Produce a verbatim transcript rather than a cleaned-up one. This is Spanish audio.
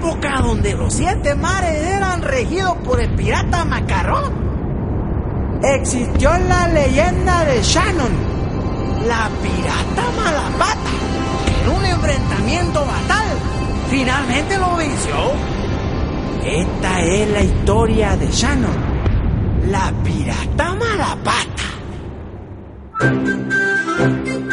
época donde los siete mares eran regidos por el pirata Macarrón, existió la leyenda de Shannon, la pirata Malapata, que en un enfrentamiento fatal finalmente lo venció. Esta es la historia de Shannon, la pirata Malapata.